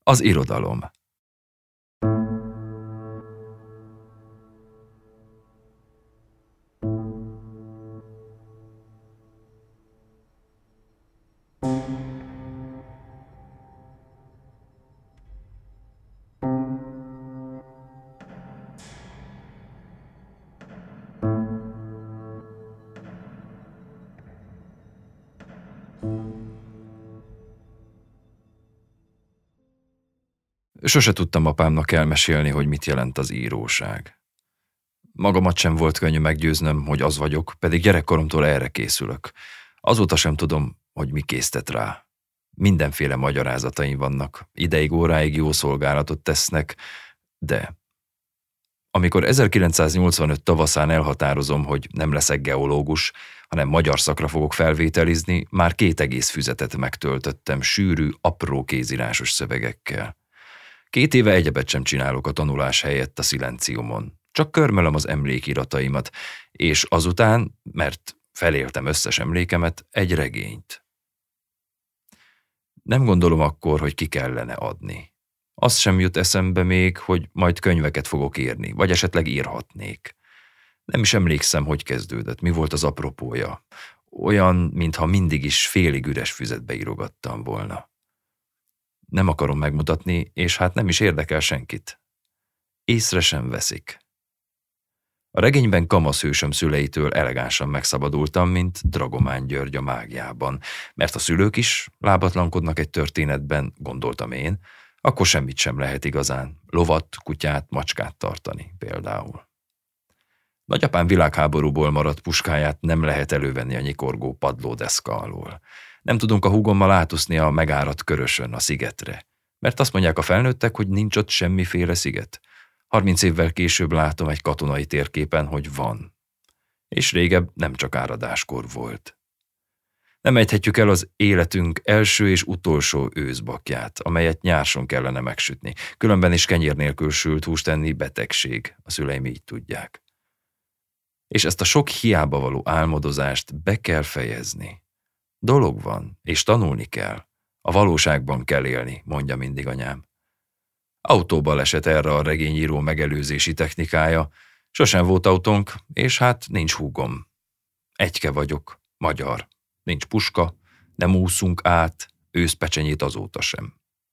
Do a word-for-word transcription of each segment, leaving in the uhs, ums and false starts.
Az irodalom. Sose tudtam apámnak elmesélni, hogy mit jelent az íróság. Magamat sem volt könnyű meggyőznöm, hogy az vagyok, pedig gyerekkoromtól erre készülök. Azóta sem tudom, hogy mi késztet rá. Mindenféle magyarázataim vannak, ideig óráig jó szolgálatot tesznek, de amikor ezerkilencszáznyolcvanöt tavaszán elhatározom, hogy nem leszek geológus, hanem magyar szakra fogok felvételizni, már két egész füzetet megtöltöttem sűrű, apró kézírásos szövegekkel. Két éve egyebet sem csinálok a tanulás helyett a szilenciumon. Csak körmölöm az emlékirataimat, és azután, mert feléltem összes emlékemet, egy regényt. Nem gondolom akkor, hogy ki kellene adni. Az sem jut eszembe még, hogy majd könyveket fogok írni, vagy esetleg írhatnék. Nem is emlékszem, hogy kezdődött, mi volt az apropója. Olyan, mintha mindig is félig üres füzetbe írogattam volna. Nem akarom megmutatni, és hát nem is érdekel senkit. Észre sem veszik. A regényben kamaszhősöm szüleitől elegánsan megszabadultam, mint Dragomán György a Mágiában, mert a szülők is lábatlankodnak egy történetben, gondoltam én, akkor semmit sem lehet igazán, lovat, kutyát, macskát tartani például. Nagyapám világháborúból maradt puskáját nem lehet elővenni a nyikorgó padlódeszka alól. Nem tudunk a húgommal átúszni a megáradt Körösön a szigetre, mert azt mondják a felnőttek, hogy nincs ott semmiféle sziget. Harminc évvel később látom egy katonai térképen, hogy van. És régebb nem csak áradáskor volt. Nem ejthetjük el az életünk első és utolsó őszbakját, amelyet nyárson kellene megsütni. Különben is kenyér nélkül sült húst enni betegség, a szüleim így tudják. És ezt a sok hiába való álmodozást be kell fejezni. Dolog van, és tanulni kell. A valóságban kell élni, mondja mindig anyám. Autóbal esett erre a regényíró megelőzési technikája. Sosem volt autónk, és hát nincs húgom. Egyke vagyok, magyar. Nincs puska, nem úszunk át, őszpecsenyét azóta sem.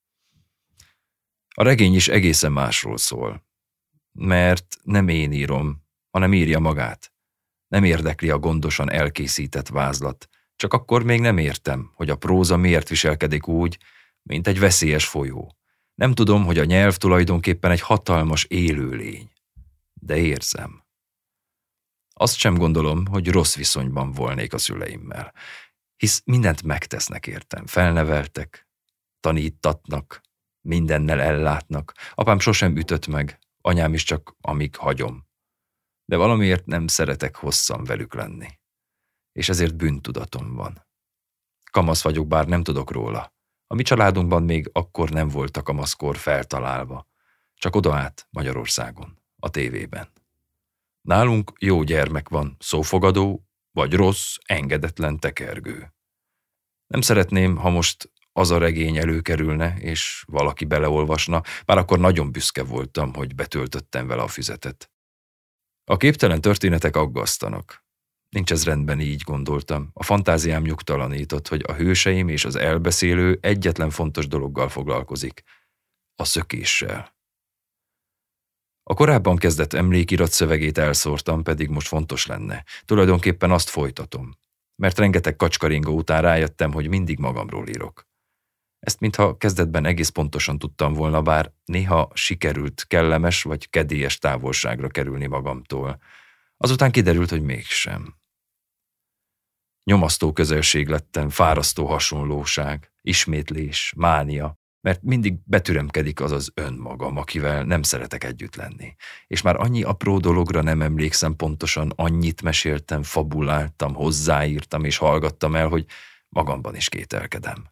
A regény is egészen másról szól. Mert nem én írom, hanem írja magát. Nem érdekli a gondosan elkészített vázlat, csak akkor még nem értem, hogy a próza miért viselkedik úgy, mint egy veszélyes folyó. Nem tudom, hogy a nyelv tulajdonképpen egy hatalmas élőlény. De érzem. Azt sem gondolom, hogy rossz viszonyban volnék a szüleimmel, hisz mindent megtesznek értem, felneveltek, tanítatnak, mindennel ellátnak. Apám sosem ütött meg, anyám is csak amíg hagyom. De valamiért nem szeretek hosszan velük lenni. És ezért bűntudatom van. Kamasz vagyok, bár nem tudok róla. A mi családunkban még akkor nem volt a kamaszkor feltalálva, csak oda át Magyarországon, a tévében. Nálunk jó gyermek van, szófogadó, vagy rossz, engedetlen tekergő. Nem szeretném, ha most az a regény előkerülne, és valaki beleolvasna, bár akkor nagyon büszke voltam, hogy betöltöttem vele a füzetet. A képtelen történetek aggasztanak. Nincs ez rendben, így gondoltam. A fantáziám nyugtalanított, hogy a hőseim és az elbeszélő egyetlen fontos dologgal foglalkozik. A szökéssel. A korábban kezdett emlékirat szövegét elszórtam, pedig most fontos lenne. Tulajdonképpen azt folytatom. Mert rengeteg kacskaringó után rájöttem, hogy mindig magamról írok. Ezt mintha kezdetben egész pontosan tudtam volna, bár néha sikerült kellemes vagy kedélyes távolságra kerülni magamtól. Azután kiderült, hogy mégsem. Nyomasztó közelség lettem, fárasztó hasonlóság, ismétlés, mánia, mert mindig betüremkedik az az önmagam, akivel nem szeretek együtt lenni. És már annyi apró dologra nem emlékszem pontosan, annyit meséltem, fabuláltam, hozzáírtam és hallgattam el, hogy magamban is kételkedem.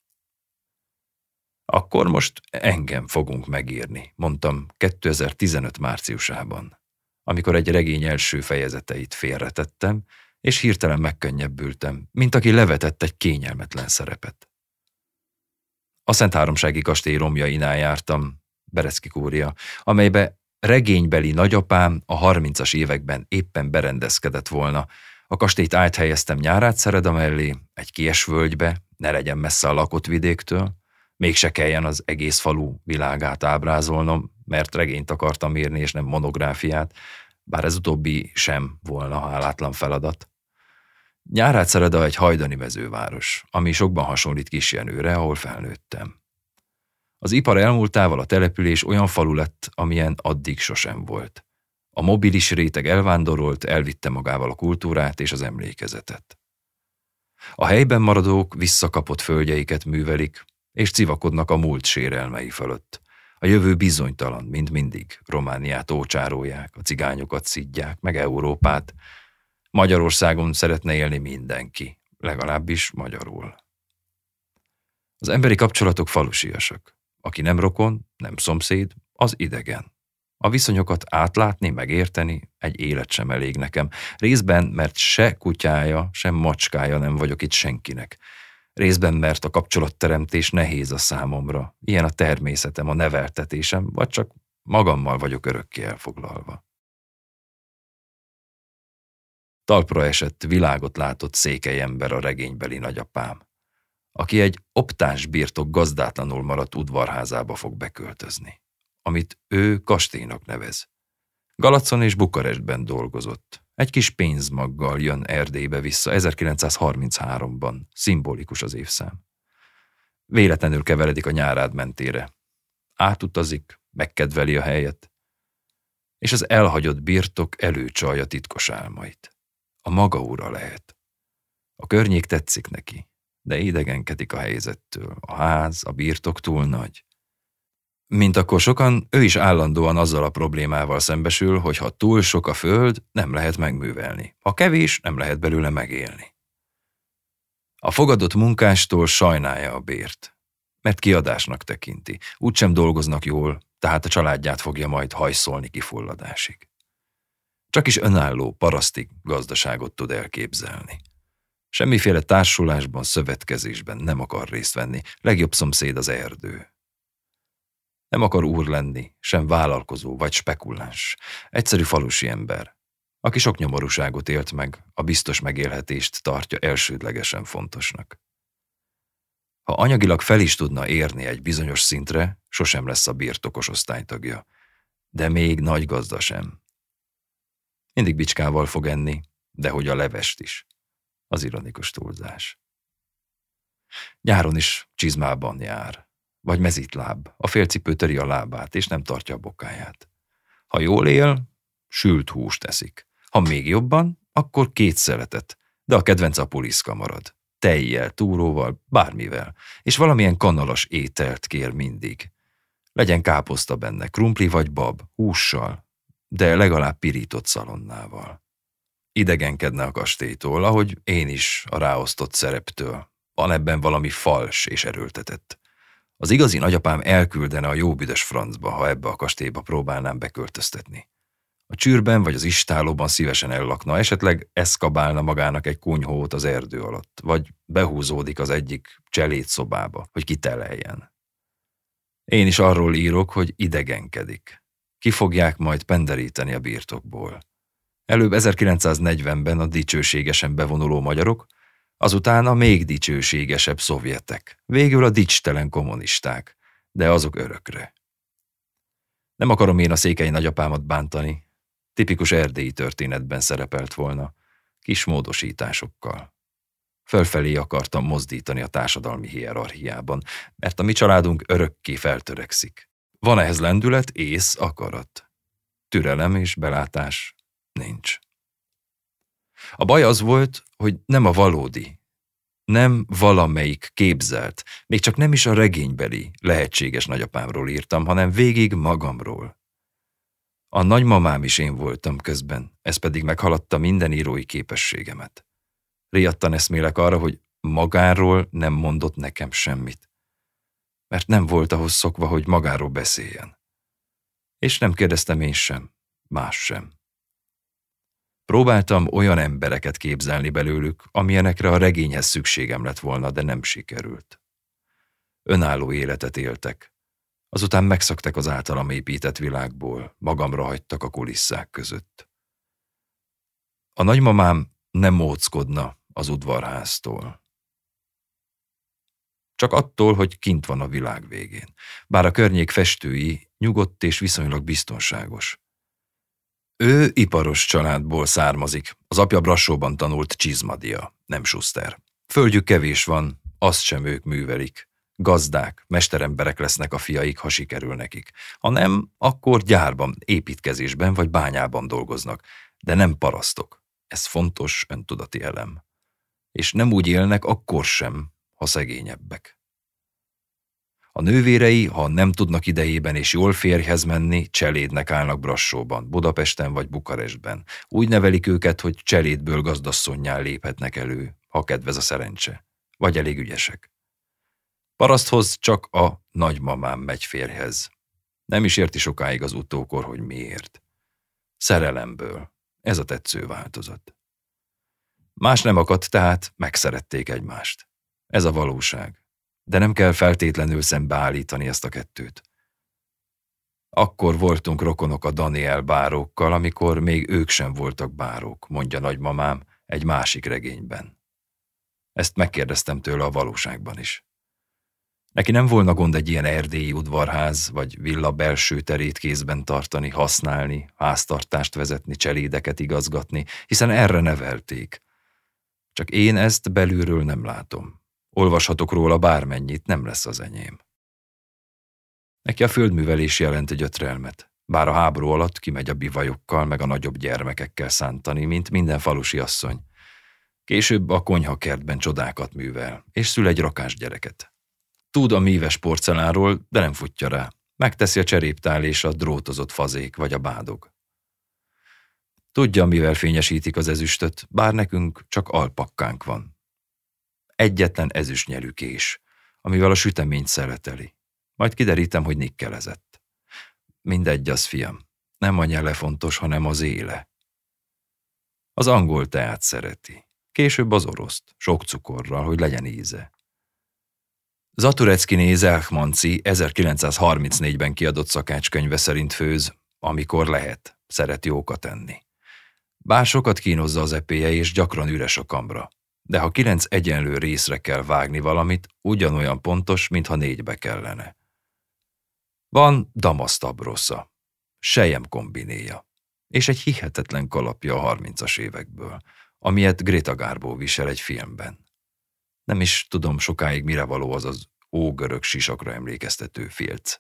Akkor most engem fogunk megírni, mondtam kétezer-tizenöt márciusában, amikor egy regény első fejezeteit félretettem, és hirtelen megkönnyebbültem, mint aki levetett egy kényelmetlen szerepet. A Szentháromsági kastély romjainál jártam, Berecki kúria, amelybe regénybeli nagyapám a harmincas években éppen berendezkedett volna. A kastélyt áthelyeztem Nyárádszereda mellé, egy kies völgybe, ne legyen messze a lakott vidéktől, mégse kelljen az egész falu világát ábrázolnom, mert regényt akartam írni, és nem monográfiát, bár ez utóbbi sem volna hálátlan feladat. Nyárádszereda egy hajdani mezőváros, ami sokban hasonlít Kisjenőre, ahol felnőttem. Az ipar elmúltával a település olyan falu lett, amilyen addig sosem volt. A mobilis réteg elvándorolt, elvitte magával a kultúrát és az emlékezetet. A helyben maradók visszakapott földjeiket művelik, és civakodnak a múlt sérelmei fölött. A jövő bizonytalan, mint mindig. Romániát ócsárolják, a cigányokat szidják, meg Európát. Magyarországon szeretne élni mindenki, legalábbis magyarul. Az emberi kapcsolatok falusiasak. Aki nem rokon, nem szomszéd, az idegen. A viszonyokat átlátni, megérteni egy élet sem elég nekem. Részben, mert se kutyája, sem macskája nem vagyok itt senkinek. Részben, mert a kapcsolatteremtés nehéz a számomra. Ilyen a természetem, a neveltetésem, vagy csak magammal vagyok örökké elfoglalva. Talpra esett, világot látott székely ember a regénybeli nagyapám, aki egy optáns birtok gazdátlanul maradt udvarházába fog beköltözni, amit ő kastélynak nevez. Galacon és Bukarestben dolgozott. Egy kis pénzmaggal jön Erdélybe vissza ezerkilencszázharmincháromban, szimbolikus az évszám. Véletlenül keveredik a Nyárád mentére. Átutazik, megkedveli a helyet, és az elhagyott birtok előcsalja titkos álmait. A maga ura lehet. A környék tetszik neki, de idegenkedik a helyzettől. A ház, a birtok túl nagy. Mint akkor sokan, ő is állandóan azzal a problémával szembesül, hogy ha túl sok a föld, nem lehet megművelni. Ha kevés, nem lehet belőle megélni. A fogadott munkástól sajnálja a bért, mert kiadásnak tekinti. Úgysem dolgoznak jól, tehát a családját fogja majd hajszolni kifulladásig. Csak is önálló, paraszti gazdaságot tud elképzelni. Semmiféle társulásban, szövetkezésben nem akar részt venni, legjobb szomszéd az erdő. Nem akar úr lenni, sem vállalkozó vagy spekuláns, egyszerű falusi ember, aki sok nyomorúságot élt meg, a biztos megélhetést tartja elsődlegesen fontosnak. Ha anyagilag fel is tudna érni egy bizonyos szintre, sosem lesz a birtokos osztálytagja, de még nagy gazda sem. Mindig bicskával fog enni, de hogy a levest is. Az ironikus túlzás. Nyáron is csizmában jár, vagy mezitláb, a félcipő töri a lábát, és nem tartja a bokáját. Ha jól él, sült húst eszik. Ha még jobban, akkor két szeletet, de a kedvenc a puliszka marad. Tejjel, túróval, bármivel, és valamilyen kanalas ételt kér mindig. Legyen káposzta benne, krumpli vagy bab, hússal, de legalább pirított szalonnával. Idegenkedne a kastélytól, ahogy én is a ráosztott szereptől. Van ebben valami fals és erőltetett. Az igazi nagyapám elküldene a jó büdös francba, ha ebbe a kastélyba próbálnám beköltöztetni. A csűrben vagy az istálóban szívesen ellakna, esetleg eszkabálna magának egy kunyhót az erdő alatt, vagy behúzódik az egyik cselédszobába, hogy kiteleljen. Én is arról írok, hogy idegenkedik. Ki fogják majd penderíteni a birtokból. Előbb ezerkilencszáznegyvenben a dicsőségesen bevonuló magyarok, azután a még dicsőségesebb szovjetek, végül a dicstelen kommunisták, de azok örökre. Nem akarom én a székely nagyapámat bántani, tipikus erdélyi történetben szerepelt volna, kis módosításokkal. Fölfelé akartam mozdítani a társadalmi hierarchiában, mert a mi családunk örökké feltörekszik. Van ehhez lendület, ész, akarat. Türelem és belátás nincs. A baj az volt, hogy nem a valódi, nem valamelyik képzelt, még csak nem is a regénybeli, lehetséges nagyapámról írtam, hanem végig magamról. A nagymamám is én voltam közben, ez pedig meghaladta minden írói képességemet. Riadtan eszmélek arra, hogy magáról nem mondott nekem semmit, mert nem volt ahhoz szokva, hogy magáról beszéljen. És nem kérdeztem én sem, más sem. Próbáltam olyan embereket képzelni belőlük, amilyenekre a regényhez szükségem lett volna, de nem sikerült. önálló életet éltek. Azután megszaktak az általam épített világból, magamra hagytak a kulisszák között. A nagymamám nem móckodna az udvarháztól. Csak attól, hogy kint van a világ végén, bár a környék festői nyugodt és viszonylag biztonságos. Ő iparos családból származik, az apja Brassóban tanult csizmadia, nem Schuster. Földjük kevés van, azt sem ők művelik. Gazdák, mesteremberek lesznek a fiaik, ha sikerül nekik. Ha nem, akkor gyárban, építkezésben vagy bányában dolgoznak, de nem parasztok. Ez fontos öntudati elem. És nem úgy élnek akkor sem, ha szegényebbek. A nővérei, ha nem tudnak idejében és jól férjhez menni, cselédnek állnak Brassóban, Budapesten vagy Bukarestben. Úgy nevelik őket, hogy cselédből gazdasszonnyá léphetnek elő, ha kedvez a szerencse, vagy elég ügyesek. Paraszthoz csak a nagymamám megy férjhez. Nem is érti sokáig az utókor, hogy miért. Szerelemből. Ez a tetsző változat. Más nem akadt, tehát megszerették egymást. Ez a valóság. De nem kell feltétlenül szembeállítani ezt a kettőt. Akkor voltunk rokonok a Daniel bárókkal, amikor még ők sem voltak bárók, mondja nagymamám egy másik regényben. Ezt megkérdeztem tőle a valóságban is. Neki nem volna gond egy ilyen erdélyi udvarház vagy villa belső terét kézben tartani, használni, háztartást vezetni, cselédeket igazgatni, hiszen erre nevelték. Csak én ezt belülről nem látom. Olvashatok róla bármennyit, nem lesz az enyém. Neki a földművelés jelent egy gyötrelmet, bár a háború alatt kimegy a bivajokkal meg a nagyobb gyermekekkel szántani, mint minden falusi asszony. Később a konyhakertben csodákat művel, és szül egy rakás gyereket. Tud a míves porcelánról, de nem futja rá. Megteszi a cseréptál és a drótozott fazék vagy a bádog. Tudja, mivel fényesítik az ezüstöt, bár nekünk csak alpakkánk van. Egyetlen ezüstnyelű kés, amivel a süteményt szeleteli. Majd kiderítem, hogy nikkelezett. Mindegy az, fiam. Nem a nyele fontos, hanem az éle. Az angol teát szereti. Később az oroszt, sok cukorral, hogy legyen íze. Zatureckiné Zelchmanci ezerkilencszázharmincnégyben kiadott szakácskönyve szerint főz, amikor lehet, szeret jókat enni. Bár sokat kínozza az epéje, és gyakran üres a kamra. De ha kilenc egyenlő részre kell vágni valamit, ugyanolyan pontos, mintha négybe kellene. Van damasztabrosza, selyem kombinéja, és egy hihetetlen kalapja a harmincas évekből, amilyet Greta Garbo visel egy filmben. Nem is tudom sokáig, mire való az az ógörög sisakra emlékeztető filc.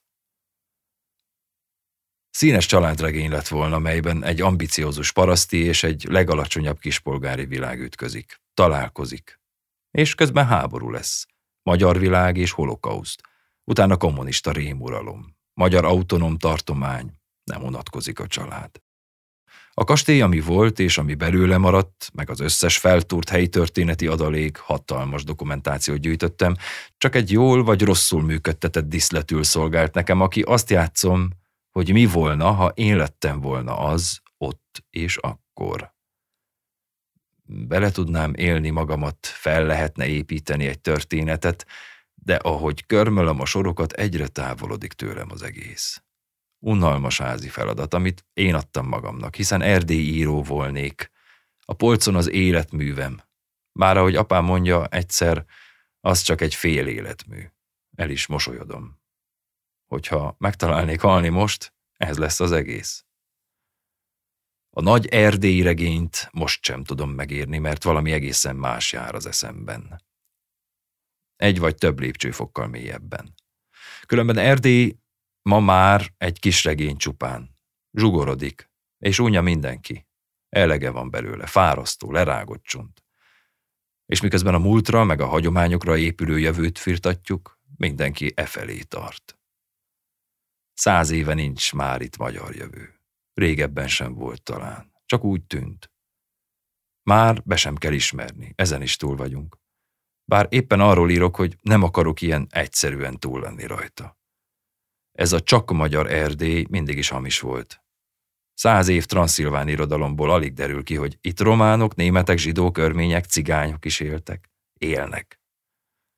Színes családregény lett volna, melyben egy ambiciózus paraszti és egy legalacsonyabb kispolgári világ ütközik, találkozik. És közben háború lesz. Magyar világ és holokauszt. Utána kommunista rémuralom. Magyar autonóm tartomány. Nem unatkozik a család. A kastély, ami volt és ami belőle maradt, meg az összes feltúrt helytörténeti adalék, hatalmas dokumentációt gyűjtöttem, csak egy jól vagy rosszul működtetett diszletül szolgált nekem, aki azt játszom, hogy mi volna, ha én lettem volna az, ott és akkor. Bele tudnám élni magamat, fel lehetne építeni egy történetet, de ahogy körmölöm a sorokat, egyre távolodik tőlem az egész. Unalmas házi feladat, amit én adtam magamnak, hiszen erdélyi író volnék. A polcon az életművem. Bár ahogy apám mondja, egyszer, az csak egy fél életmű. El is mosolyodom. Hogyha megtalálnék halni most, ez lesz az egész. A nagy erdélyi regényt most sem tudom megírni, mert valami egészen más jár az eszemben. Egy vagy több lépcsőfokkal mélyebben. Különben Erdély ma már egy kis regény csupán. Zsugorodik, és unja mindenki. Elege van belőle, fárasztó, lerágott csunt. És miközben a múltra meg a hagyományokra épülő jövőt firtatjuk, mindenki e felé tart. Száz éve nincs már itt magyar jövő. Régebben sem volt talán. Csak úgy tűnt. Már be sem kell ismerni, ezen is túl vagyunk. Bár éppen arról írok, hogy nem akarok ilyen egyszerűen túl lenni rajta. Ez a csak magyar Erdély mindig is hamis volt. Száz év transzilván irodalomból alig derül ki, hogy itt románok, németek, zsidók, örmények, cigányok is éltek. Élnek.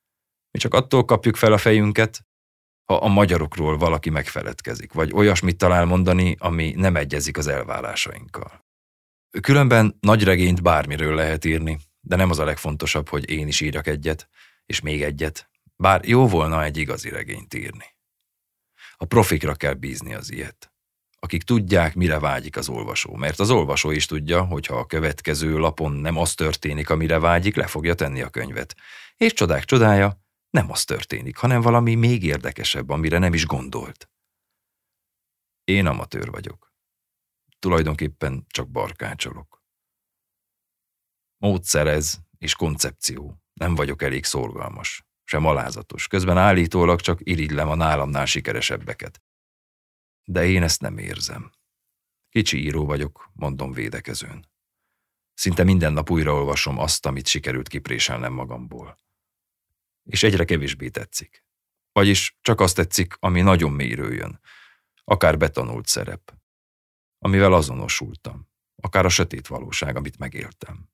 Mi csak attól kapjuk fel a fejünket, ha a magyarokról valaki megfeledkezik, vagy olyasmit talál mondani, ami nem egyezik az elvárásainkkal. Különben nagy regényt bármiről lehet írni, de nem az a legfontosabb, hogy én is írjak egyet, és még egyet, bár jó volna egy igazi regényt írni. A profikra kell bízni az ilyet, akik tudják, mire vágyik az olvasó, mert az olvasó is tudja, hogy ha a következő lapon nem az történik, amire vágyik, le fogja tenni a könyvet. És csodák csodája, nem az történik, hanem valami még érdekesebb, amire nem is gondolt. Én amatőr vagyok. Tulajdonképpen csak barkácsolok. Módszer ez, és koncepció. Nem vagyok elég szorgalmas, sem alázatos. Közben állítólag csak irigylem a nálamnál sikeresebbeket. De én ezt nem érzem. Kicsi író vagyok, mondom védekezőn. Szinte minden nap újraolvasom azt, amit sikerült kipréselnem magamból. És egyre kevésbé tetszik. Vagyis csak azt tetszik, ami nagyon mélyről jön. Akár betanult szerep. Amivel azonosultam. Akár a sötét valóság, amit megéltem.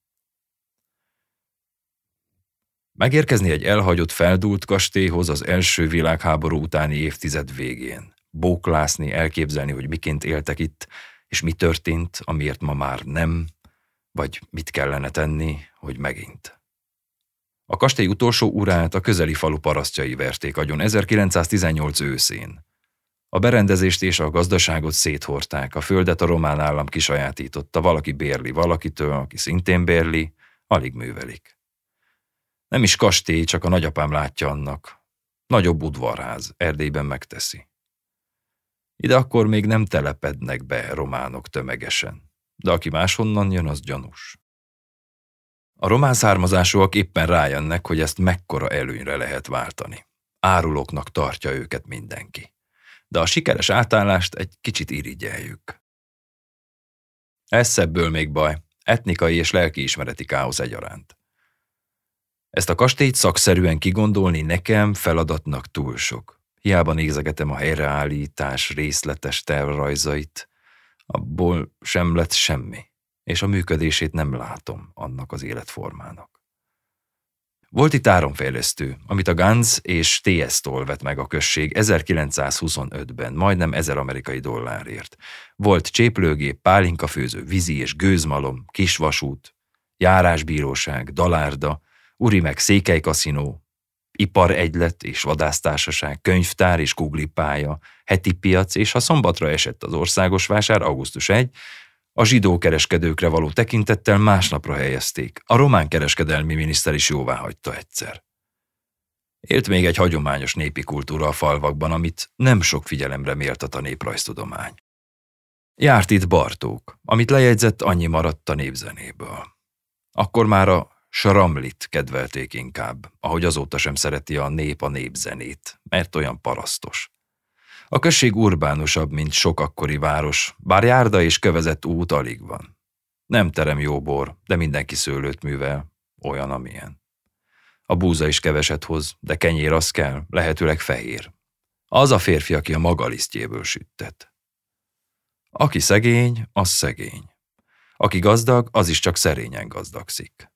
Megérkezni egy elhagyott, feldúlt kastélyhoz az első világháború utáni évtized végén. Bóklászni, elképzelni, hogy miként éltek itt, és mi történt, amiért ma már nem, vagy mit kellene tenni, hogy megint. A kastély utolsó urát a közeli falu parasztjai verték agyon ezerkilencszáztizennyolc őszén. A berendezést és a gazdaságot széthordták, a földet a román állam kisajátította, valaki bérli valakitől, aki szintén bérli, alig művelik. Nem is kastély, csak a nagyapám látja annak. Nagyobb udvarház, Erdélyben megteszi. Ide akkor még nem telepednek be románok tömegesen, de aki máshonnan jön, az gyanús. A román származásúak éppen rájönnek, hogy ezt mekkora előnyre lehet váltani. Árulóknak tartja őket mindenki. De a sikeres átállást egy kicsit irigyeljük. Ez szebből még baj, etnikai és lelkiismereti káosz egyaránt. Ezt a kastélyt szakszerűen kigondolni nekem feladatnak túl sok. Hiába nézegetem a helyreállítás részletes tervrajzait, abból sem lett semmi, és a működését nem látom annak az életformának. Volt itt áramfejlesztő, amit a Ganz és té es-tól vett meg a község ezerkilencszázhuszonötben, majdnem ezer amerikai dollárért. Volt cséplőgép, pálinkafőző, vízi és gőzmalom, kisvasút, járásbíróság, dalárda, Urimek székelykaszinó, iparegylet és vadásztársaság, könyvtár és kuglipálya, heti piac, és ha szombatra esett az országos vásár, augusztus elsején, a zsidó kereskedőkre való tekintettel másnapra helyezték. A román kereskedelmi miniszter is jóváhagyta egyszer. Élt még egy hagyományos népi kultúra a falvakban, amit nem sok figyelemre méltat a néprajztudomány. Járt itt Bartók, amit lejegyzett, annyi maradt a népzenéből. Akkor már a Sramlit kedvelték inkább, ahogy azóta sem szereti a nép a népzenét, mert olyan parasztos. A község urbánusabb, mint sok akkori város, bár járda és kövezett út alig van. Nem terem jó bor, de mindenki szőlőt művel, olyan amilyen. A búza is keveset hoz, de kenyér az kell, lehetőleg fehér. Az a férfi, aki a maga lisztjéből süttet. Aki szegény, az szegény. Aki gazdag, az is csak szerényen gazdagszik.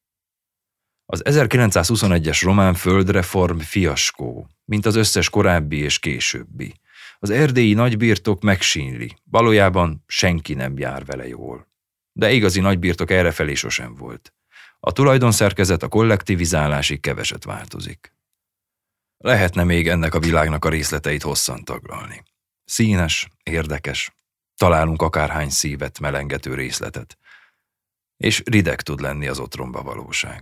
Az ezerkilencszázhuszonegyes román földreform fiaskó, mint az összes korábbi és későbbi. Az erdélyi nagybirtok megsínli, valójában senki nem jár vele jól. De igazi nagybirtok errefelé sosem volt. A tulajdonszerkezet a kollektivizálásig keveset változik. Lehetne még ennek a világnak a részleteit hosszan taglalni. Színes, érdekes, találunk akárhány szívet melengető részletet. És rideg tud lenni az otromba valóság.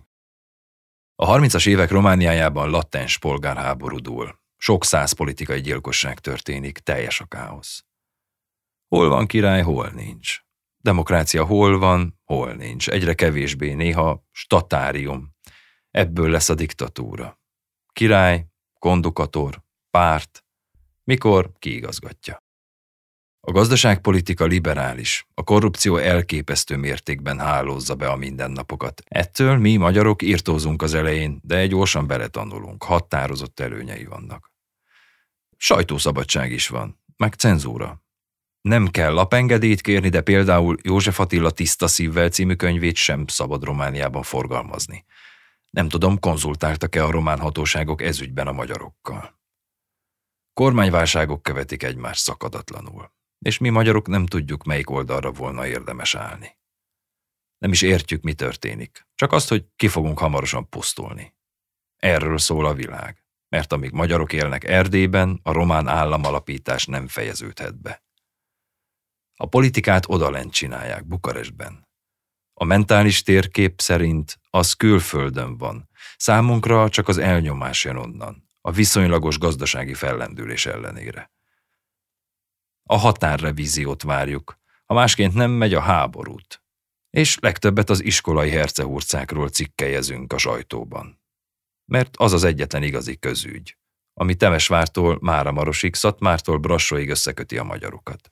A harmincas évek Romániájában latens polgárháború dúl. Sok száz politikai gyilkosság történik, teljes a káosz. Hol van király, hol nincs. Demokrácia hol van, hol nincs. Egyre kevésbé, néha statárium. Ebből lesz a diktatúra. Király, kondukator, párt, mikor kiigazgatja. A gazdaságpolitika liberális, a korrupció elképesztő mértékben hálózza be a mindennapokat. Ettől mi magyarok irtózunk az elején, de gyorsan beletanulunk, határozott előnyei vannak. Sajtószabadság is van, meg cenzúra. Nem kell lapengedélyt kérni, de például József Attila Tiszta szívvel című könyvét sem szabad Romániában forgalmazni. Nem tudom, konzultáltak-e a román hatóságok ezügyben a magyarokkal. Kormányválságok követik egymást szakadatlanul, és mi magyarok nem tudjuk, melyik oldalra volna érdemes állni. Nem is értjük, mi történik, csak azt, hogy ki fogunk hamarosan pusztulni. Erről szól a világ, mert amíg magyarok élnek Erdélyben, a román államalapítás nem fejeződhet be. A politikát odalent csinálják, Bukarestben. A mentális térkép szerint az külföldön van, számunkra csak az elnyomás jön onnan, a viszonylagos gazdasági fellendülés ellenére. A határrevíziót várjuk, ha másként nem megy a háborút, és legtöbbet az iskolai hercehurcákról cikkelyezünk a sajtóban. Mert az az egyetlen igazi közügy, ami Temesvártól Máramarosig, Szatmártól Brassóig összeköti a magyarokat.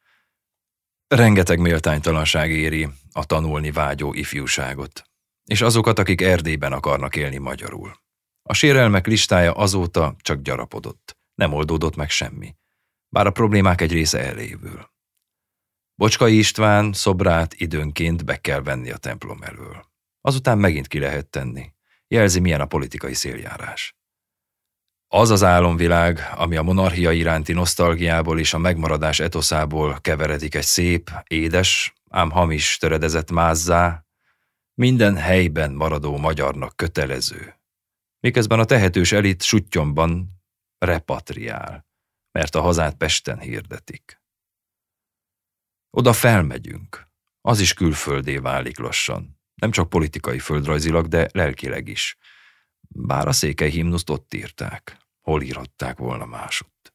Rengeteg méltánytalanság éri a tanulni vágyó ifjúságot, és azokat, akik Erdélyben akarnak élni magyarul. A sérelmek listája azóta csak gyarapodott, nem oldódott meg semmi, bár a problémák egy része elévül. Bocskai István szobrát időnként be kell venni a templom elől. Azután megint ki lehet tenni. Jelzi, milyen a politikai széljárás. Az az álomvilág, ami a monarchia iránti nosztalgiából és a megmaradás etoszából keveredik egy szép, édes, ám hamis töredezett mázzá, minden helyben maradó magyarnak kötelező, miközben a tehetős elit suttyomban repatriál, mert a hazát Pesten hirdetik. Oda felmegyünk, az is külföldé válik lassan, nem csak politikai földrajzilag, de lelkileg is. Bár a székely himnuszt ott írták, hol írhatták volna másutt.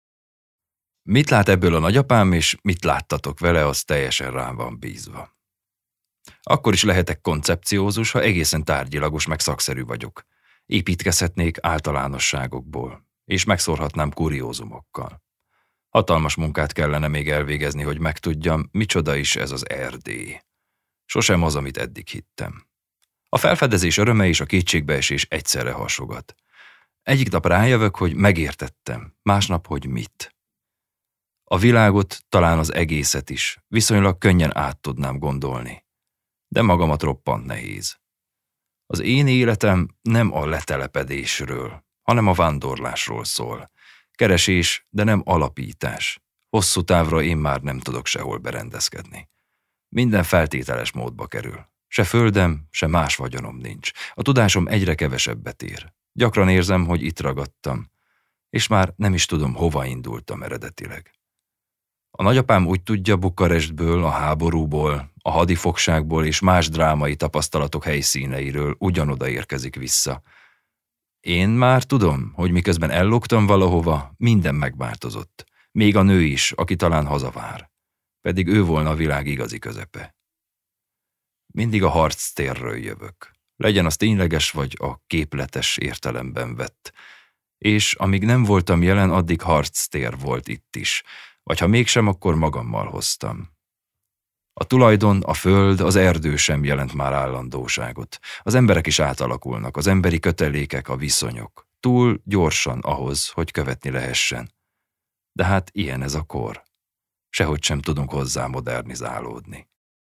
Mit lát ebből a nagyapám, és mit láttatok vele, az teljesen rám van bízva. Akkor is lehetek koncepciózus, ha egészen tárgyilagos meg szakszerű vagyok. Építkezhetnék általánosságokból, és megszórhatnám kuriózumokkal. Hatalmas munkát kellene még elvégezni, hogy megtudjam, micsoda is ez az Erdély. Sosem az, amit eddig hittem. A felfedezés öröme és a kétségbeesés egyszerre hasogat. Egyik nap rájövök, hogy megértettem, másnap, hogy mit. A világot, talán az egészet is viszonylag könnyen át tudnám gondolni. De magamat roppant nehéz. Az én életem nem a letelepedésről, hanem a vándorlásról szól. Keresés, de nem alapítás. Hosszú távra én már nem tudok sehol berendezkedni. Minden feltételes módba kerül. Se földem, se más vagyonom nincs. A tudásom egyre kevesebbet ér. Gyakran érzem, hogy itt ragadtam, és már nem is tudom, hova indultam eredetileg. A nagyapám úgy tudja, Bukarestből, a háborúból, a hadifogságból és más drámai tapasztalatok helyszíneiről ugyanoda érkezik vissza. Én már tudom, hogy miközben ellogtam valahova, minden megváltozott. Még a nő is, aki talán hazavár. Pedig ő volna a világ igazi közepe. Mindig a harctérről jövök. Legyen az tényleges vagy a képletes értelemben vett. És amíg nem voltam jelen, addig harctér volt itt is. Vagy ha mégsem, akkor magammal hoztam. A tulajdon, a föld, az erdő sem jelent már állandóságot. Az emberek is átalakulnak, az emberi kötelékek, a viszonyok. Túl gyorsan ahhoz, hogy követni lehessen. De hát ilyen ez a kor. Sehogy sem tudunk hozzá modernizálódni.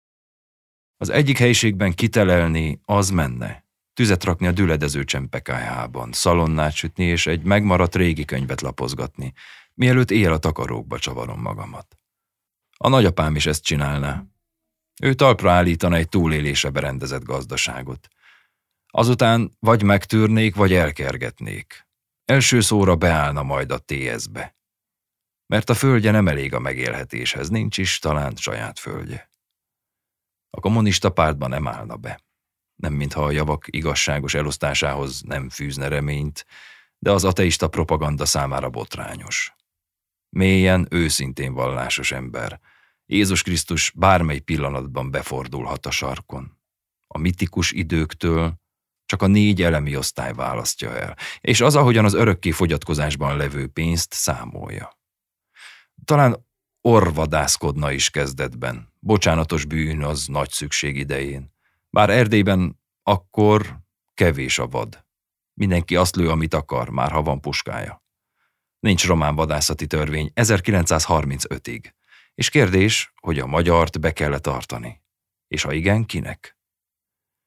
Az egyik helyiségben kitelelni, az menne. Tüzet rakni a düledező csempekájában, szalonnát sütni és egy megmaradt régi könyvet lapozgatni, mielőtt éjjel a takarókba csavarom magamat. A nagyapám is ezt csinálná. Ő talpra állítana egy túlélésre berendezett gazdaságot. Azután vagy megtűrnék, vagy elkergetnék. Első szóra beállna majd a té es-be. Mert a földje nem elég a megélhetéshez, nincs is talán saját földje. A kommunista pártban nem állna be. Nem mintha a javak igazságos elosztásához nem fűzne reményt, de az ateista propaganda számára botrányos. Mélyen, őszintén vallásos ember. Jézus Krisztus bármely pillanatban befordulhat a sarkon. A mitikus időktől csak a négy elemi osztály választja el, és az, ahogyan az örökké fogyatkozásban levő pénzt számolja. Talán orvadászkodna is kezdetben, bocsánatos bűn az nagy szükség idején. Bár Erdélyben akkor kevés a vad. Mindenki azt lő, amit akar, már ha van puskája. Nincs román vadászati törvény ezerkilencszázharmincötig, és kérdés, hogy a magyart be kell tartani. És ha igen, kinek?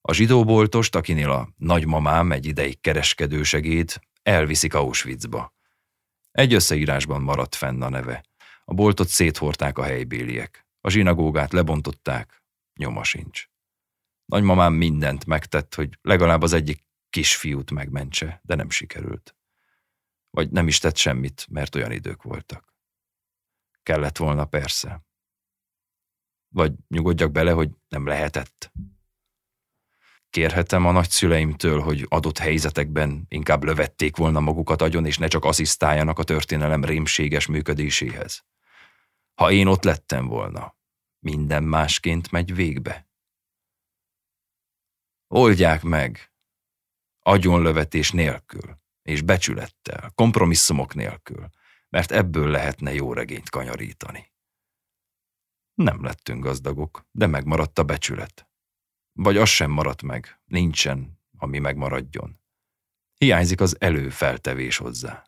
A zsidóboltost, akinél a nagymamám egy ideig kereskedősegéd, elviszik Auschwitzba. Egy összeírásban maradt fenn a neve. A boltot széthordták a helybéliek. A zsinagógát lebontották, nyoma sincs. Nagymamám mindent megtett, hogy legalább az egyik kisfiút megmentse, de nem sikerült. Vagy nem is tett semmit, mert olyan idők voltak. Kellett volna, persze. Vagy nyugodjak bele, hogy nem lehetett. Kérhetem a nagyszüleimtől, hogy adott helyzetekben inkább lövették volna magukat agyon, és ne csak asszisztáljanak a történelem rémséges működéséhez. Ha én ott lettem volna, minden másként megy végbe. Oldják meg, agyonlövetés nélkül, és becsülettel, kompromisszumok nélkül, mert ebből lehetne jó regényt kanyarítani. Nem lettünk gazdagok, de megmaradt a becsület. Vagy az sem maradt meg, nincsen, ami megmaradjon. Hiányzik az előfeltevés hozzá.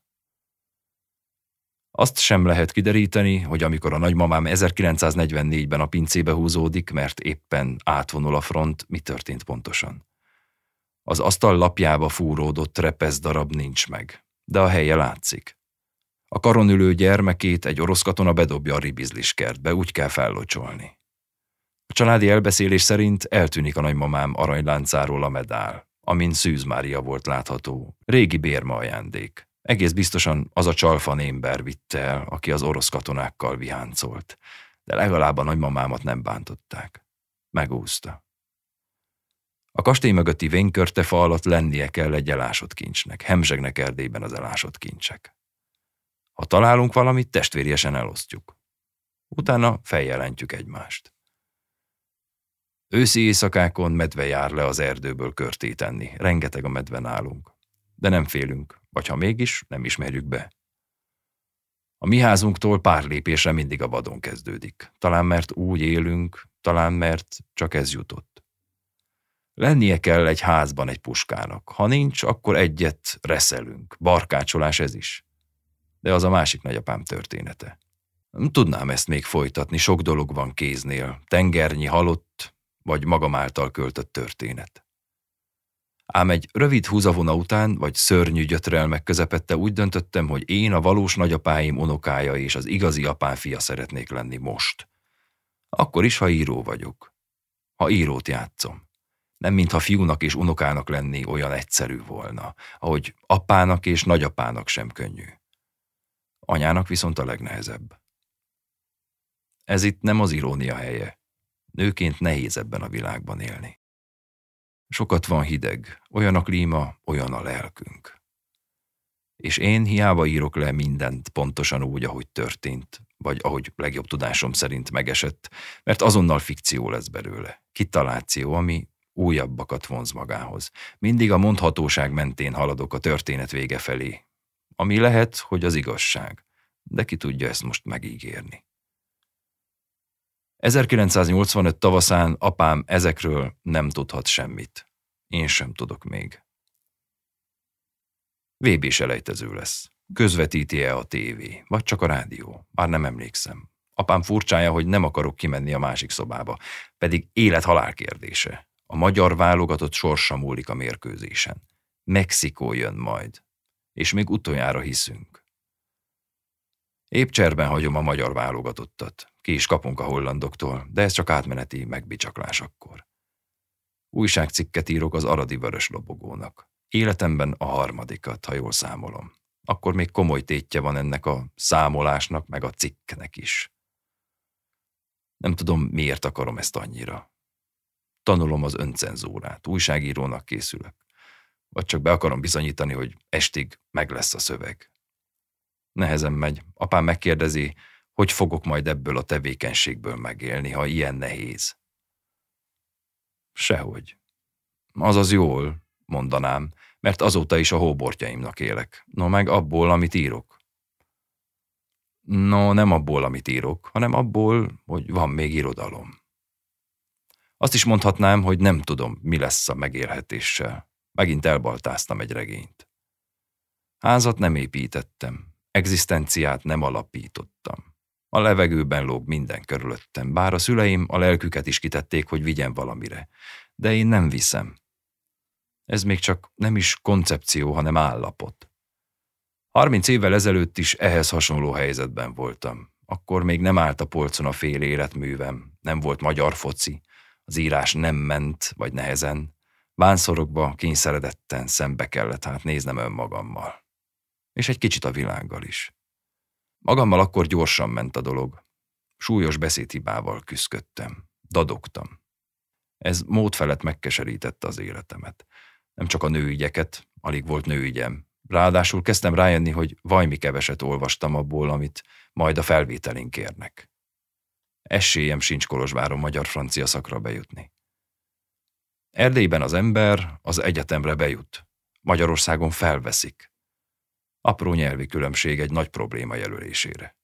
Azt sem lehet kideríteni, hogy amikor a nagymamám ezerkilencszáznegyvennégyben a pincébe húzódik, mert éppen átvonul a front, mi történt pontosan. Az asztal lapjába fúródott repeszdarab nincs meg, de a helye látszik. A karon ülő gyermekét egy orosz katona bedobja a ribizlis kertbe, úgy kell fellocsolni. A családi elbeszélés szerint eltűnik a nagymamám aranyláncáról a medál, amin Szűz Mária volt látható. Régi bérma ajándék. Egész biztosan az a csalfan émber vitte el, aki az orosz katonákkal viháncolt, de legalább a nagymamámat nem bántották. Megúszta. A kastély mögötti vénykörtefa alatt lennie kell egy elásott kincsnek, hemzsegnek Erdélyben az elásott kincsek. Ha találunk valamit, testvériesen elosztjuk. Utána feljelentjük egymást. Őszi éjszakákon medve jár le az erdőből körtét enni, rengeteg a medve nálunk. De nem félünk, vagy ha mégis, nem ismerjük be. A mi házunktól pár lépésre mindig a vadon kezdődik. Talán mert úgy élünk, talán mert csak ez jutott. Lennie kell egy házban egy puskának. Ha nincs, akkor egyet reszelünk. Barkácsolás ez is. De az a másik nagyapám története. Nem tudnám ezt még folytatni, sok dolog van kéznél. Tengernyi halott, vagy magam által költött történet. Ám egy rövid húzavona után, vagy szörnyű gyötrelmek közepette úgy döntöttem, hogy én a valós nagyapáim unokája és az igazi apám fia szeretnék lenni most. Akkor is, ha író vagyok. Ha írót játszom. Nem mintha fiúnak és unokának lenni olyan egyszerű volna, ahogy apának és nagyapának sem könnyű. Anyának viszont a legnehezebb. Ez itt nem az irónia helye. Nőként nehéz ebben a világban élni. Sokat van hideg, olyan a klíma, olyan a lelkünk. És én hiába írok le mindent pontosan úgy, ahogy történt, vagy ahogy legjobb tudásom szerint megesett, mert azonnal fikció lesz belőle, kitaláció, ami újabbakat vonz magához. Mindig a mondhatóság mentén haladok a történet vége felé, ami lehet, hogy az igazság, de ki tudja ezt most megígérni. ezerkilencszáznyolcvanöt tavaszán apám ezekről nem tudhat semmit. Én sem tudok még. vé bé selejtező lesz. Közvetíti-e a tévé, vagy csak a rádió? Már nem emlékszem. Apám furcsája, hogy nem akarok kimenni a másik szobába, pedig élet-halál kérdése. A magyar válogatott sorsa múlik a mérkőzésen. Mexikó jön majd, és még utoljára hiszünk. Épp cserben hagyom a magyar válogatottat. Ki is kapunk a hollandoktól, de ez csak átmeneti megbicsaklás akkor. Újságcikket írok az aradi vörös lobogónak. Életemben a harmadikat, ha jól számolom. Akkor még komoly tétje van ennek a számolásnak, meg a cikknek is. Nem tudom, miért akarom ezt annyira. Tanulom az öncenzúrát, újságírónak készülök. Vagy csak be akarom bizonyítani, hogy estig meg lesz a szöveg. Nehezen megy. Apám megkérdezi, hogy fogok majd ebből a tevékenységből megélni, ha ilyen nehéz. Sehogy. Azaz jól, mondanám, mert azóta is a hóbortjaimnak élek. No, meg abból, amit írok. No, nem abból, amit írok, hanem abból, hogy van még irodalom. Azt is mondhatnám, hogy nem tudom, mi lesz a megélhetéssel. Megint elbaltáztam egy regényt. Házat nem építettem, egzisztenciát nem alapítottam. A levegőben lóg minden körülöttem, bár a szüleim a lelküket is kitették, hogy vigyen valamire. De én nem viszem. Ez még csak nem is koncepció, hanem állapot. Harminc évvel ezelőtt is ehhez hasonló helyzetben voltam. Akkor még nem állt a polcon a fél életművem, nem volt magyar foci, az írás nem ment, vagy nehezen. Bánszorokba kényszeredetten szembe kellett hát néznem önmagammal. És egy kicsit a világgal is. Magammal akkor gyorsan ment a dolog. Súlyos beszédhibával küszködtem, dadogtam. Ez mód felett megkeserítette az életemet. Nem csak a nőügyeket, alig volt nőügyem. Ráadásul kezdtem rájönni, hogy vajmi keveset olvastam abból, amit majd a felvételén kérnek. Esélyem sincs Kolozsváron magyar-francia szakra bejutni. Erdélyben az ember az egyetemre bejut. Magyarországon felveszik. Apró nyelvi különbség egy nagy probléma jelölésére.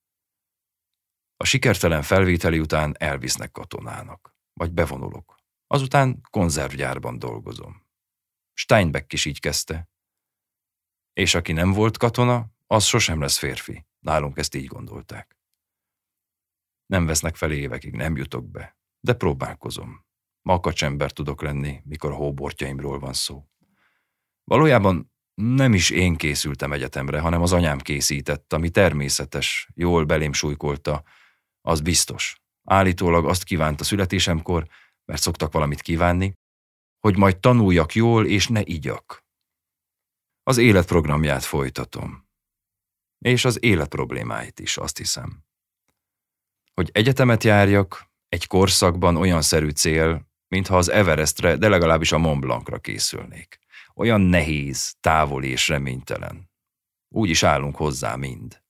A sikertelen felvételi után elvisznek katonának, vagy bevonulok. Azután konzervgyárban dolgozom. Steinbeck is így kezdte. És aki nem volt katona, az sosem lesz férfi. Nálunk ezt így gondolták. Nem vesznek fel évekig, nem jutok be, de próbálkozom. Makacsember tudok lenni, mikor a hóbortjaimról van szó. Valójában nem is én készültem egyetemre, hanem az anyám készített, ami természetes, jól belém súlykolta, az biztos. Állítólag azt kívánta születésemkor, mert szoktak valamit kívánni, hogy majd tanuljak jól, és ne igyak. Az életprogramját folytatom. És az életproblémáit is, azt hiszem. Hogy egyetemet járjak, egy korszakban olyan szerű cél, mintha az Everestre, de legalábbis a Mont Blancra készülnék. Olyan nehéz, távoli és reménytelen. Úgy is állunk hozzá mind.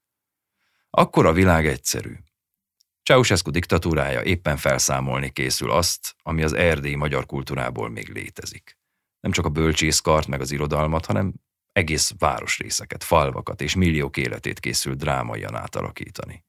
Akkor a világ egyszerű. Ceausescu diktatúrája éppen felszámolni készül azt, ami az erdélyi magyar kultúrából még létezik. Nem csak a bölcsészkart meg az irodalmat, hanem egész városrészeket, falvakat és milliók életét készül drámaian átalakítani.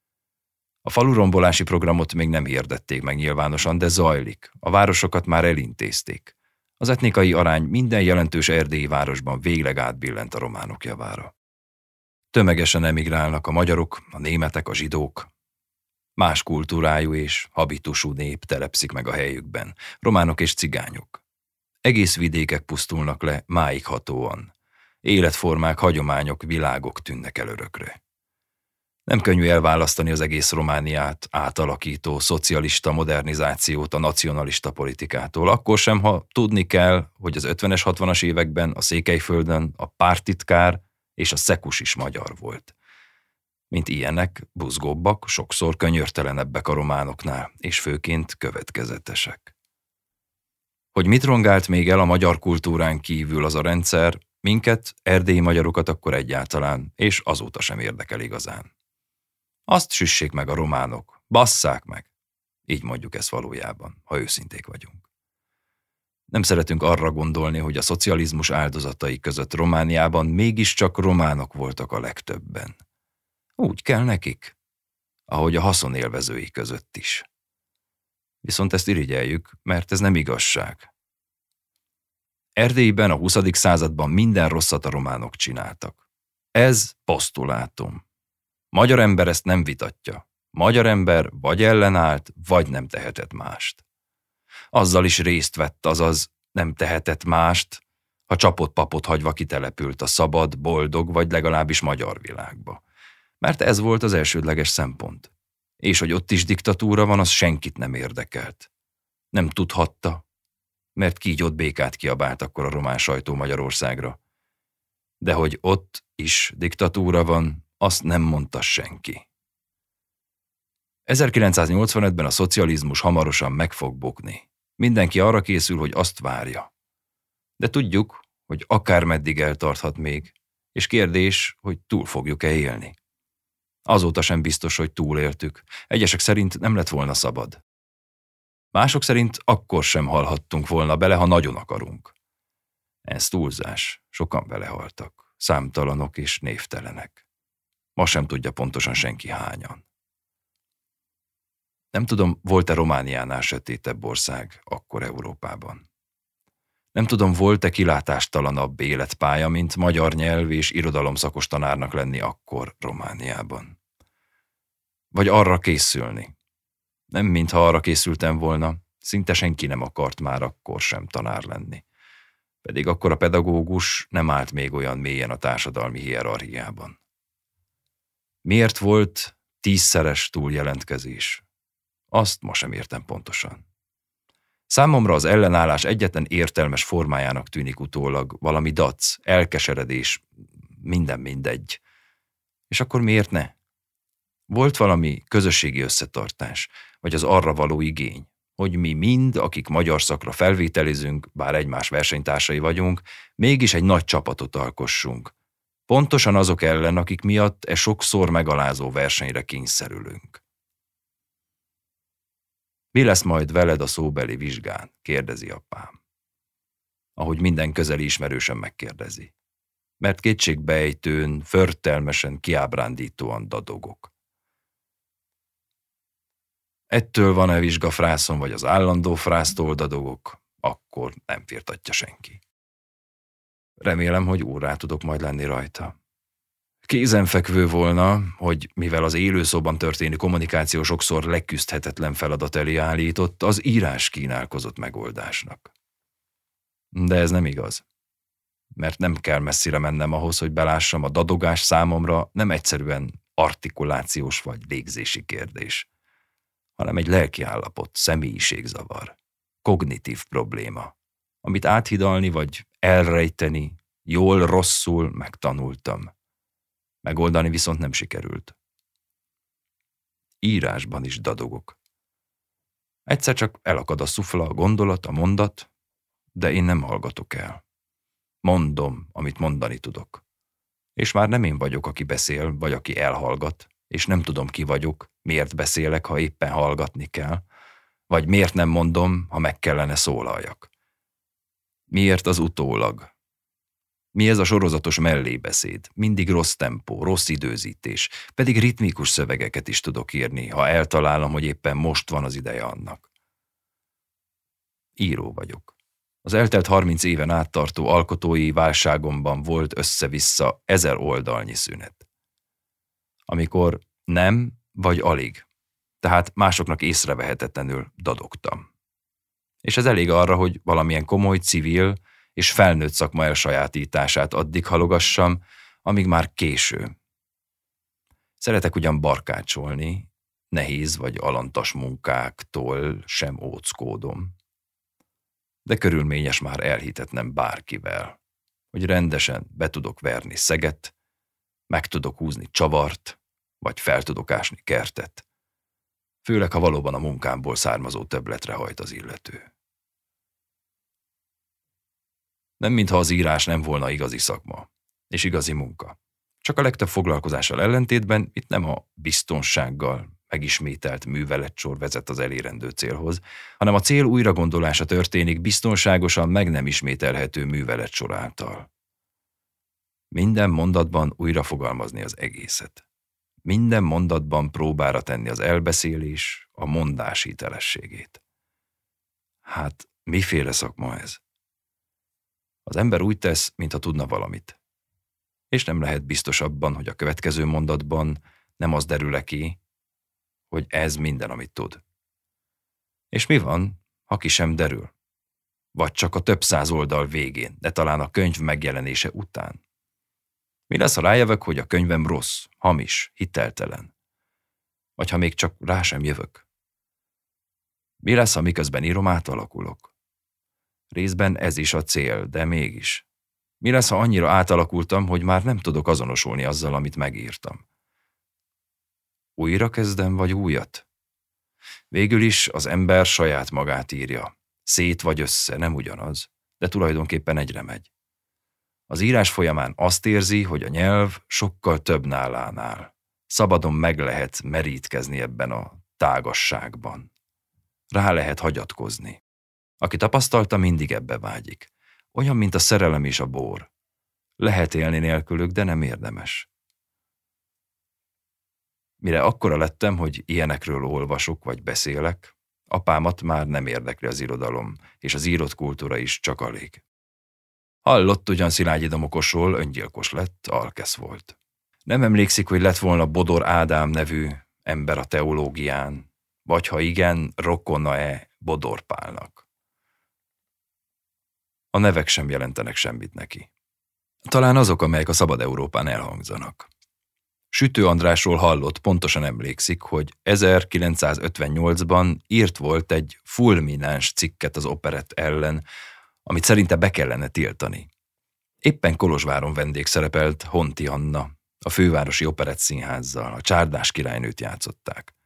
A falurombolási programot még nem hirdették meg nyilvánosan, de zajlik. A városokat már elintézték. Az etnikai arány minden jelentős erdélyi városban végleg átbillent a románok javára. Tömegesen emigrálnak a magyarok, a németek, a zsidók. Más kultúrájú és habitusú nép telepszik meg a helyükben, románok és cigányok. Egész vidékek pusztulnak le máig hatóan. Életformák, hagyományok, világok tűnnek el örökre. Nem könnyű elválasztani az egész Romániát átalakító szocialista modernizációt a nacionalista politikától, akkor sem, ha tudni kell, hogy az ötvenes, hatvanas években a Székelyföldön a párttitkár és a szekus is magyar volt. Mint ilyenek, buzgóbbak, sokszor könyörtelenebbek a románoknál, és főként következetesek. Hogy mit rongált még el a magyar kultúrán kívül az a rendszer, minket, erdélyi magyarokat akkor egyáltalán, és azóta sem érdekel igazán. Azt süssék meg a románok, basszák meg. Így mondjuk ezt valójában, ha őszinték vagyunk. Nem szeretünk arra gondolni, hogy a szocializmus áldozatai között Romániában mégiscsak románok voltak a legtöbben. Úgy kell nekik, ahogy a haszonélvezői között is. Viszont ezt irigyeljük, mert ez nem igazság. Erdélyben a huszadik században minden rosszat a románok csináltak. Ez posztulátum. Magyar ember ezt nem vitatja. Magyar ember vagy ellenállt, vagy nem tehetett mást. Azzal is részt vett, azaz nem tehetett mást, ha csapott papot hagyva kitelepült a szabad, boldog, vagy legalábbis magyar világba. Mert ez volt az elsődleges szempont. És hogy ott is diktatúra van, az senkit nem érdekelt. Nem tudhatta, mert kígyót békát kiabált akkor a román sajtó Magyarországra. De hogy ott is diktatúra van, azt nem mondta senki. ezerkilencszáznyolcvanötben a szocializmus hamarosan meg fog bukni. Mindenki arra készül, hogy azt várja. De tudjuk, hogy akármeddig eltarthat még, és kérdés, hogy túl fogjuk-e élni. Azóta sem biztos, hogy túléltük. Egyesek szerint nem lett volna szabad. Mások szerint akkor sem halhattunk volna bele, ha nagyon akarunk. Ez túlzás. Sokan belehaltak. Számtalanok és névtelenek. Ma sem tudja pontosan senki hányan. Nem tudom, volt-e Romániánál sötétebb ország akkor Európában. Nem tudom, volt-e kilátástalanabb életpálya, mint magyar nyelv és irodalom szakos tanárnak lenni akkor Romániában. Vagy arra készülni. Nem mintha arra készültem volna, Szinte senki nem akart már akkor sem tanár lenni. Pedig akkor a pedagógus nem állt még olyan mélyen a társadalmi hierarchiában. Miért volt tízszeres túljelentkezés? Azt ma sem értem pontosan. Számomra az ellenállás egyetlen értelmes formájának tűnik utólag valami dac, elkeseredés, minden mindegy. És akkor miért ne? Volt valami közösségi összetartás, vagy az arra való igény, hogy mi mind, akik magyar szakra felvételizünk, bár egymás versenytársai vagyunk, mégis egy nagy csapatot alkossunk. Pontosan azok ellen, akik miatt e sokszor megalázó versenyre kényszerülünk. Mi lesz majd veled a szóbeli vizsgán? Kérdezi apám. Ahogy minden közeli ismerősen megkérdezi. Mert kétségbejtőn, förtelmesen, kiábrándítóan dadogok. Ettől van-e vizsgafrászon, vagy az állandó frásztól dadogok, akkor nem firtatja senki. Remélem, hogy órá tudok majd lenni rajta. Kézenfekvő volna, hogy mivel az élőszóban történő kommunikáció sokszor leküzdhetetlen feladat elé állított, az írás kínálkozott megoldásnak. De ez nem igaz. Mert nem kell messzire mennem ahhoz, hogy belássam, a dadogás számomra nem egyszerűen artikulációs vagy légzési kérdés, hanem egy lelkiállapot, személyiségzavar, kognitív probléma, amit áthidalni vagy elrejteni, jól-rosszul megtanultam. Megoldani viszont nem sikerült. Írásban is dadogok. Egyszer csak elakad a szufla, a gondolat, a mondat, de én nem hallgatok el. Mondom, amit mondani tudok. És már nem én vagyok, aki beszél, vagy aki elhallgat, és nem tudom, ki vagyok, miért beszélek, ha éppen hallgatni kell, vagy miért nem mondom, ha meg kellene szólaljak. Miért az utólag? Mi ez a sorozatos mellébeszéd? Mindig rossz tempó, rossz időzítés, pedig ritmikus szövegeket is tudok írni, ha eltalálom, hogy éppen most van az ideje annak. Író vagyok. Az eltelt harminc éven áttartó alkotói válságomban volt össze-vissza ezer oldalnyi szünet. Amikor nem, vagy alig, tehát másoknak észrevehetetlenül dadogtam. És ez elég arra, hogy valamilyen komoly, civil és felnőtt szakma elsajátítását addig halogassam, amíg már késő. Szeretek ugyan barkácsolni, nehéz vagy alantas munkáktól sem óckódom. De körülményes már elhitetnem bárkivel, hogy rendesen be tudok verni szeget, meg tudok húzni csavart, vagy fel tudok ásni kertet, főleg ha valóban a munkámból származó többletre hajt az illető. Nem mintha az írás nem volna igazi szakma, és igazi munka. Csak a legtöbb foglalkozással ellentétben itt nem a biztonsággal megismételt műveletsor vezet az elérendő célhoz, hanem a cél újragondolása történik biztonságosan meg nem ismételhető műveletsor által. Minden mondatban újra fogalmazni az egészet. Minden mondatban próbára tenni az elbeszélés, a mondás hitelességét. Hát, miféle szakma ez? Az ember úgy tesz, mintha tudna valamit. És nem lehet biztos abban, hogy a következő mondatban nem az derül ki, hogy ez minden, amit tud. És mi van, ha ki sem derül? Vagy csak a több száz oldal végén, de talán a könyv megjelenése után? Mi lesz, ha rájövök, hogy a könyvem rossz, hamis, hiteltelen? Vagy ha még csak rá sem jövök? Mi lesz, ha miközben írom, átalakulok? Részben ez is a cél, de mégis. Mi lesz, ha annyira átalakultam, hogy már nem tudok azonosulni azzal, amit megírtam? Újra kezdem, vagy újat? Végül is az ember saját magát írja. Szét vagy össze, nem ugyanaz, de tulajdonképpen egyre megy. Az írás folyamán azt érzi, hogy a nyelv sokkal több nálánál. Szabadon meg lehet merítkezni ebben a tágasságban. Rá lehet hagyatkozni. Aki tapasztalta, mindig ebbe vágyik. Olyan, mint a szerelem és a bor. Lehet élni nélkülük, de nem érdemes. Mire akkora lettem, hogy ilyenekről olvasok vagy beszélek, apámat már nem érdekli az irodalom, és az írott kultúra is csak alig. Hallott ugyan Szilágyi Domokosról, öngyilkos lett, alkesz volt. Nem emlékszik, hogy lett volna Bodor Ádám nevű ember a teológián, vagy ha igen, rokona-e Bodor-Pálnak. A nevek sem jelentenek semmit neki. Talán azok, amelyek a Szabad Európán elhangzanak. Sütő Andrásról hallott, pontosan emlékszik, hogy ezerkilencszázötvennyolcban írt volt egy fulmináns cikket az operett ellen, amit szerinte be kellene tiltani. Éppen Kolozsváron vendégszerepelt Honti Anna, a fővárosi operett színházzal, a Csárdás királynőt játszották.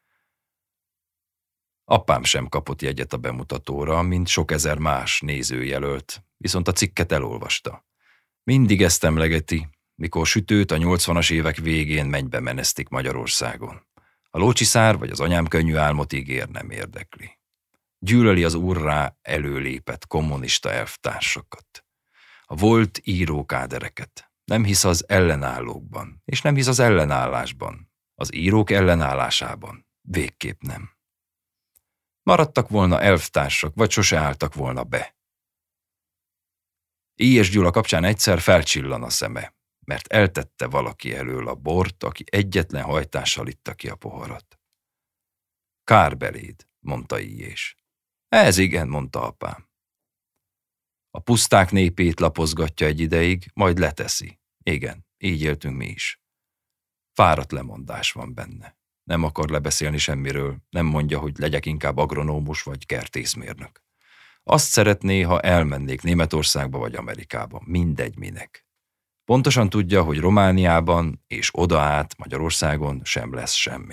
Apám sem kapott jegyet a bemutatóra, mint sok ezer más nézőjelölt, viszont a cikket elolvasta. Mindig ezt emlegeti, mikor Sütőt a nyolcvanas évek végén mennybe menesztik Magyarországon. A lócsiszár vagy az anyám könnyű álmot ígér, nem érdekli. Gyűlöli az urrá előlépett kommunista elvtársakat. A volt írókádereket. Nem hisz az ellenállókban, és nem hisz az ellenállásban. Az írók ellenállásában. Végképp nem. Maradtak volna elvtársak, vagy sose álltak volna be. Éjes Gyula kapcsán egyszer felcsillan a szeme, mert eltette valaki elől a bort, aki egyetlen hajtással itta ki a poharat. Kár beléd, mondta Éjes. Ez igen, mondta apám. A puszták népét lapozgatja egy ideig, majd leteszi. Igen, így éltünk mi is. Fáradt lemondás van benne. Nem akar lebeszélni semmiről, nem mondja, hogy legyek inkább agronómus vagy kertészmérnök. Azt szeretné, ha elmennék Németországba vagy Amerikába, mindegy minek. Pontosan tudja, hogy Romániában és oda át Magyarországon sem lesz semmi.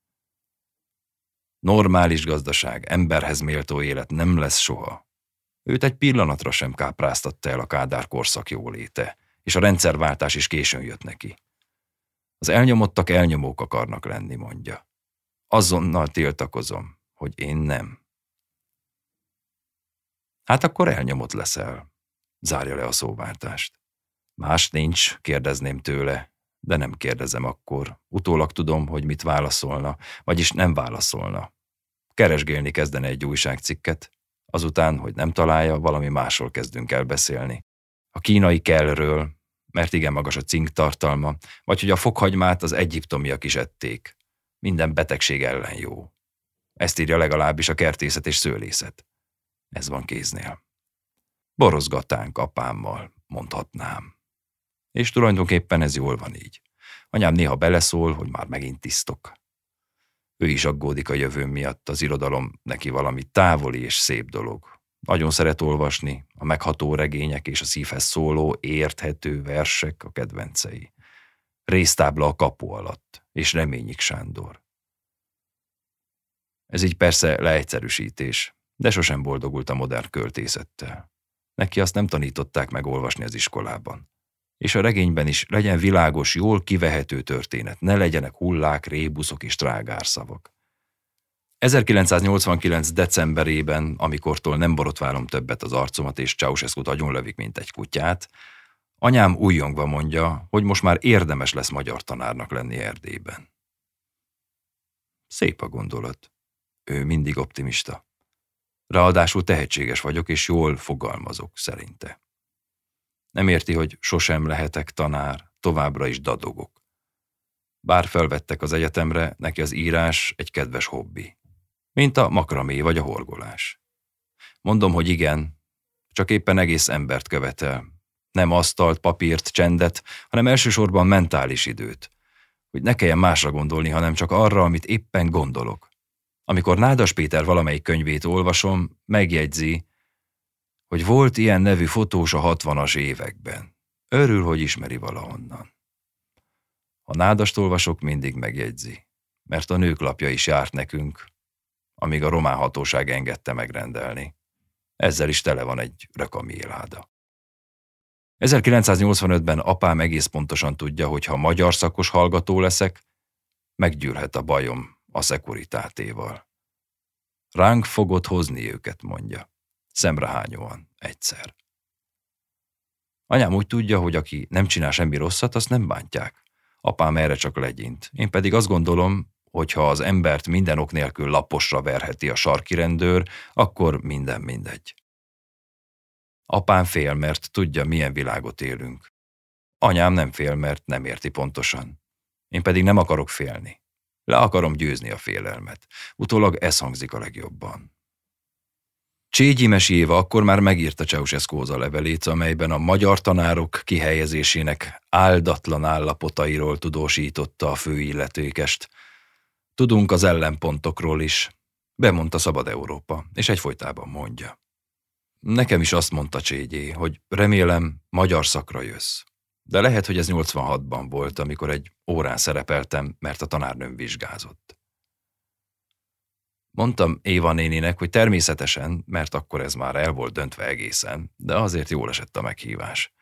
Normális gazdaság, emberhez méltó élet nem lesz soha. Őt egy pillanatra sem kápráztatta el a Kádár korszak jóléte, és a rendszerváltás is későn jött neki. Az elnyomottak elnyomók akarnak lenni, mondja. Azonnal tiltakozom, hogy én nem. Hát akkor elnyomott leszel, zárja le a szóváltást. Más nincs, kérdezném tőle, de nem kérdezem akkor. Utólag tudom, hogy mit válaszolna, vagyis nem válaszolna. Keresgélni kezdene egy újságcikket, azután, hogy nem találja, valami másról kezdünk el beszélni. A kínai kellről, mert igen magas a cink tartalma, vagy hogy a fokhagymát az egyiptomiak is ették. Minden betegség ellen jó. Ezt írja legalábbis a kertészet és szőlészet. Ez van kéznél. Borozgatánk apámmal, mondhatnám. És tulajdonképpen ez jól van így. Anyám néha beleszól, hogy már megint tisztok. Ő is aggódik a jövőm miatt, az irodalom neki valami távoli és szép dolog. Nagyon szeret olvasni, a megható regények és a szívhez szóló, érthető versek a kedvencei. Résztábla a kapu alatt, és Reményik Sándor. Ez így persze leegyszerűsítés, de sosem boldogult a modern költészettel. Neki azt nem tanították meg olvasni az iskolában. És a regényben is legyen világos, jól kivehető történet, ne legyenek hullák, rébuszok és trágárszavak. ezerkilencszáznyolcvankilenc decemberében, amikortól nem borotválom többet az arcomat, és Ceausescut agyonlövik, mint egy kutyát, anyám újjongva mondja, hogy most már érdemes lesz magyar tanárnak lenni Erdélyben. Szép a gondolat. Ő mindig optimista. Ráadásul tehetséges vagyok, és jól fogalmazok, szerinte. Nem érti, hogy sosem lehetek tanár, továbbra is dadogok. Bár felvettek az egyetemre, neki az írás egy kedves hobbi. Mint a makramé vagy a horgolás. Mondom, hogy igen, csak éppen egész embert követel. Nem asztalt, papírt, csendet, hanem elsősorban mentális időt. Hogy ne kelljen másra gondolni, hanem csak arra, amit éppen gondolok. Amikor Nádas Péter valamelyik könyvét olvasom, megjegyzi, hogy volt ilyen nevű fotós a hatvanas években. Örül, hogy ismeri valahonnan. Ha Nádast olvasok, mindig megjegyzi, mert a Nők lapja is járt nekünk, amíg a román hatóság engedte megrendelni. Ezzel is tele van egy rökamélháda. ezerkilencszáznyolcvanötben apám egész pontosan tudja, hogy ha magyar szakos hallgató leszek, meggyűlhet a bajom a Securitátéval. Ránk fogod hozni őket, mondja. Szemrehányóan, egyszer. Anyám úgy tudja, hogy aki nem csinál semmi rosszat, azt nem bántják. Apám erre csak legyint. Én pedig azt gondolom, hogy ha az embert minden ok nélkül laposra verheti a sarki rendőr, akkor minden mindegy. Apám fél, mert tudja, milyen világot élünk. Anyám nem fél, mert nem érti pontosan. Én pedig nem akarok félni. Le akarom győzni a félelmet. Utólag ez hangzik a legjobban. Cségyi meséve akkor már megírta Ceausescuhoz a levelét, amelyben a magyar tanárok kihelyezésének áldatlan állapotairól tudósította a főilletékest. Tudunk az ellenpontokról is. Bemondta Szabad Európa, és egyfolytában mondja. Nekem is azt mondta Cségyé, hogy remélem magyar szakra jössz. De lehet, hogy ez nyolcvanhatban volt, amikor egy órán szerepeltem, mert a tanárnőm vizsgázott. Mondtam Éva néninek, hogy természetesen, mert akkor ez már el volt döntve egészen, de azért jól esett a meghívás.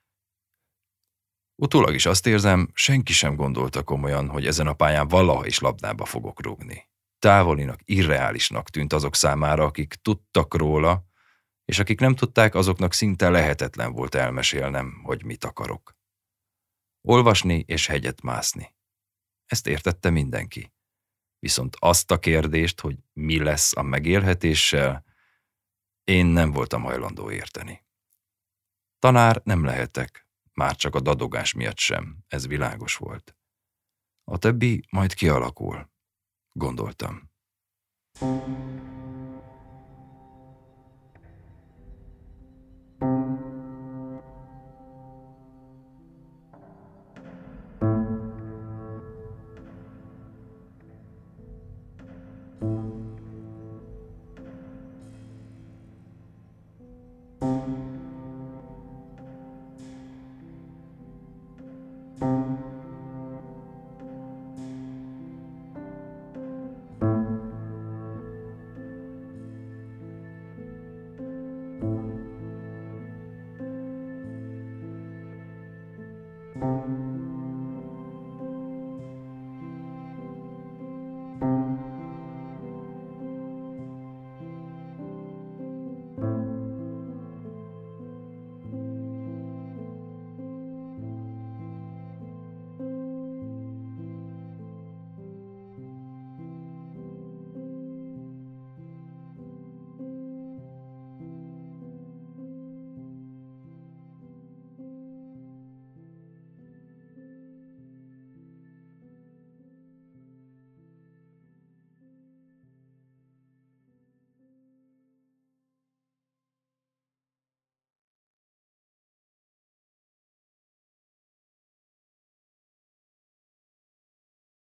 Utólag is azt érzem, senki sem gondolta komolyan, hogy ezen a pályán valaha is labdába fogok rúgni. Távolinak, irreálisnak tűnt azok számára, akik tudtak róla, és akik nem tudták, azoknak szinte lehetetlen volt elmesélnem, hogy mit akarok. Olvasni és hegyet mászni. Ezt értette mindenki. Viszont azt a kérdést, hogy mi lesz a megélhetéssel, én nem voltam hajlandó érteni. Tanár nem lehetek, már csak a dadogás miatt sem, ez világos volt. A többi majd kialakul, gondoltam.